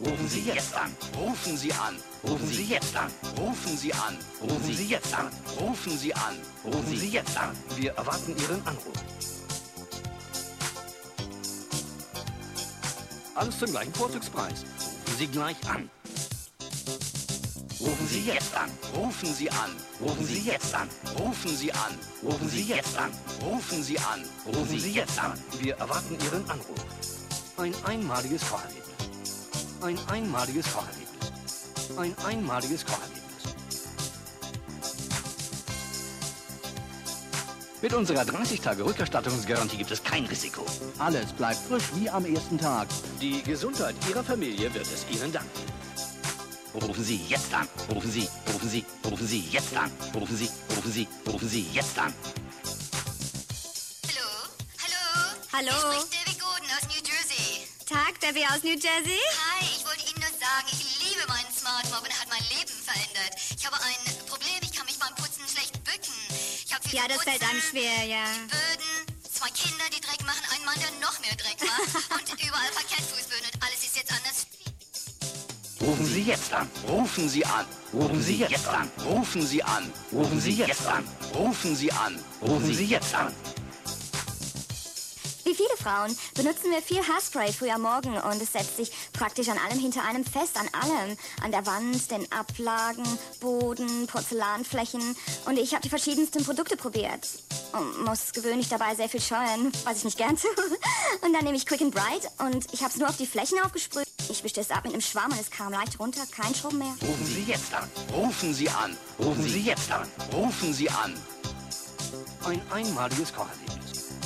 Rufen Sie jetzt an. Rufen Sie an. Rufen Sie jetzt an. Rufen Sie an. Rufen Sie jetzt an. Rufen Sie an. Rufen Sie jetzt an. Wir erwarten Ihren Anruf. Alles zum gleichen Vorzugspreis. Rufen Sie gleich an. Rufen Sie jetzt an. Rufen Sie an. Rufen Sie jetzt an. Rufen Sie an. Rufen Sie jetzt an. Rufen Sie an. Rufen Sie jetzt an. Wir erwarten Ihren Anruf. Ein einmaliges Kocherlebnis. Ein einmaliges Kocherlebnis. Ein einmaliges Kocherlebnis. Mit unserer 30-Tage-Rückerstattungsgarantie gibt es kein Risiko. Alles bleibt frisch wie am ersten Tag. Die Gesundheit Ihrer Familie wird es Ihnen danken. Rufen Sie jetzt an. Rufen Sie, rufen Sie, rufen Sie jetzt an. Rufen Sie, rufen Sie, rufen Sie jetzt an. Hallo? Hallo? Hallo? Hier spricht Debbie Gordon aus New Jersey. Tag, Debbie aus New Jersey. Hi, ich wollte Ihnen nur sagen, ich liebe meinen Smartphone, er hat mein Leben verändert. Ich habe ein Problem, ich kann mich beim Putzen schlecht bücken. Ich habe viel Ja, zu das fällt einem putzen, schwer, ja. die Böden, 2 Kinder, die Dreck machen, ein Mann, der noch mehr Dreck macht und überall Parkettfußböden und alles ist jetzt anders. Rufen Sie jetzt an. Rufen Sie an. Rufen Sie jetzt an. Rufen Sie an. Rufen Sie jetzt an. Rufen Sie an. Rufen Sie jetzt an. Wie viele Frauen benutzen wir viel Haarspray früh am Morgen und es setzt sich praktisch an allem hinter einem fest, an allem. An der Wand, den Ablagen, Boden, Porzellanflächen. Und ich habe die verschiedensten Produkte probiert. Und muss gewöhnlich dabei sehr viel scheuen, was ich nicht gern tue. Und dann nehme ich Quick and Bright und ich habe es nur auf die Flächen aufgesprüht. Ich wischte es ab mit einem Schwamm und es kam leicht runter, kein Schrubben mehr. Rufen Sie jetzt an. Rufen Sie an. Rufen Sie jetzt an. Rufen Sie an. Ein einmaliges Kocherlebnis.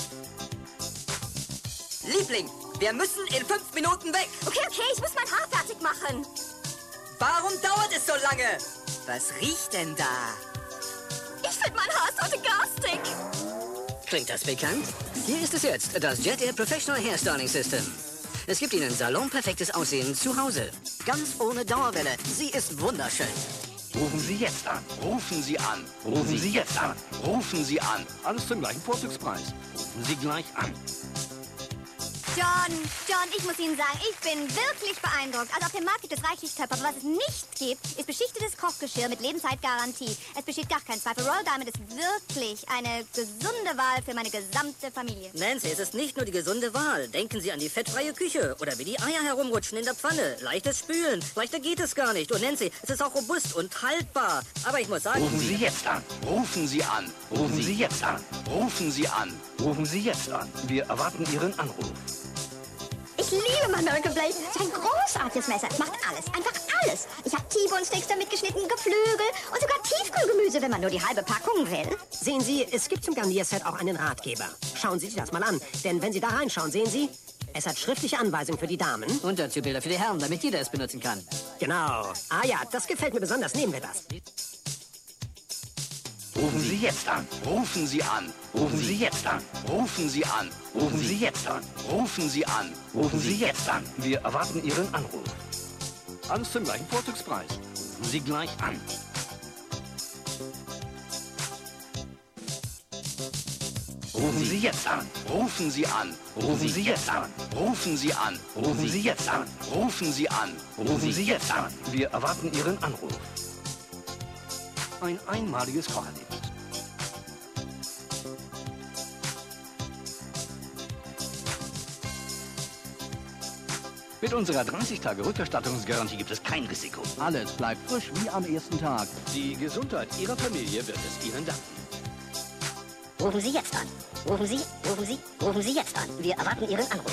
Liebling, wir müssen in 5 Minuten weg. Okay, ich muss mein Haar fertig machen. Warum dauert es so lange? Was riecht denn da? Ich finde, mein Haar ist heute garstig. Klingt das bekannt? Hier ist es jetzt, das Jet Air Professional Hair Styling System. Es gibt Ihnen salonperfektes Aussehen zu Hause. Ganz ohne Dauerwelle. Sie ist wunderschön. Rufen Sie jetzt an. Rufen Sie an. Rufen Sie jetzt an. Rufen Sie an. Alles zum gleichen Vorzugspreis. Rufen Sie gleich an. John, ich muss Ihnen sagen, ich bin wirklich beeindruckt. Also auf dem Markt gibt es reichlich Töpfe, aber was es nicht gibt, ist beschichtetes Kochgeschirr mit Lebenszeitgarantie. Es besteht gar kein Zweifel. Royal Diamond ist wirklich eine gesunde Wahl für meine gesamte Familie. Nancy, es ist nicht nur die gesunde Wahl. Denken Sie an die fettfreie Küche oder wie die Eier herumrutschen in der Pfanne. Leichtes Spülen. Leichter geht es gar nicht. Und Nancy, es ist auch robust und haltbar. Aber ich muss sagen... Rufen Sie jetzt an. Rufen Sie an. Rufen Sie jetzt an. Rufen Sie an. Rufen Sie jetzt an. Wir erwarten Ihren Anruf. Ich liebe mein American Blade. Es ist ein großartiges Messer. Es macht alles, einfach alles. Ich habe T-Bone Steaks damit geschnitten, Geflügel und sogar Tiefkühlgemüse, wenn man nur die halbe Packung will. Sehen Sie, es gibt zum Garnierset auch einen Ratgeber. Schauen Sie sich das mal an, denn wenn Sie da reinschauen, sehen Sie, es hat schriftliche Anweisungen für die Damen. Und dazu Bilder für die Herren, damit jeder es benutzen kann. Genau. Ah ja, das gefällt mir besonders. Nehmen wir das. Rufen Sie jetzt an. Rufen Sie an. Rufen Sie jetzt an. Rufen Sie an. Rufen Sie jetzt an. Rufen Sie an. Rufen Sie jetzt an. Wir erwarten Ihren Anruf. Alles zum gleichen Vorzugspreis. Rufen Sie gleich an. Rufen Sie jetzt an. Rufen Sie an. Rufen Sie jetzt an. Rufen Sie an. Rufen Sie jetzt an. Rufen Sie an. Rufen Sie jetzt an. Wir erwarten Ihren Anruf. Ein einmaliges Kocherlebnis. Mit unserer 30-Tage-Rückerstattungsgarantie gibt es kein Risiko. Alles bleibt frisch wie am ersten Tag. Die Gesundheit Ihrer Familie wird es Ihnen danken. Rufen Sie jetzt an. Rufen Sie jetzt an. Wir erwarten Ihren Anruf.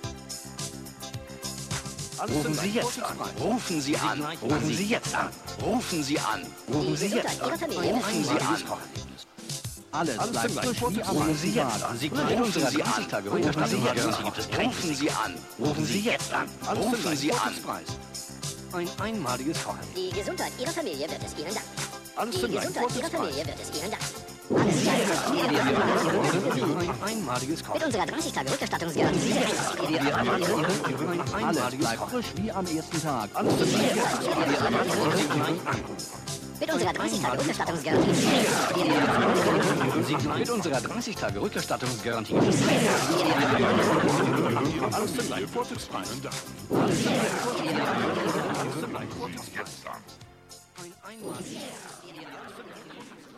Rufen Sie jetzt an. Rufen Sie an. Rufen Sie jetzt an. Rufen Sie an. Rufen Sie jetzt an. Rufen Sie an. Alles bleibt frisch wie am Rufen Sie ersten jetzt Tag. an. Mit unserer 30-Tage-Rückerstattungsgarantie gibt es kein Risiko. Rufen Sie jetzt an. Rufen Sie an. Ein einmaliges Kocherlebnis. Die Gesundheit Ihrer Familie wird es Ihnen danken. Alles Die zum gleichen Gesundheit Ihrer Vorzugspreis. Familie wird es Ihnen danken. Ein einmaliges Mit Kocherlebnis. unserer 30-Tage-Rückerstattungsgarantie. Wir erwarten Ihren ein Alles einmaliges bleibt Kocherlebnis. frisch wie am ersten Tag. Alles zum gleichen Vorzugspreis. Wir erwarten Ihren gleich an. Mit unserer 30-Tage-Rückerstattungsgarantie. Mit unserer 30-Tage-Rückerstattungsgarantie. Alles zum gleichen Vorzugspreis. Ein einmaliges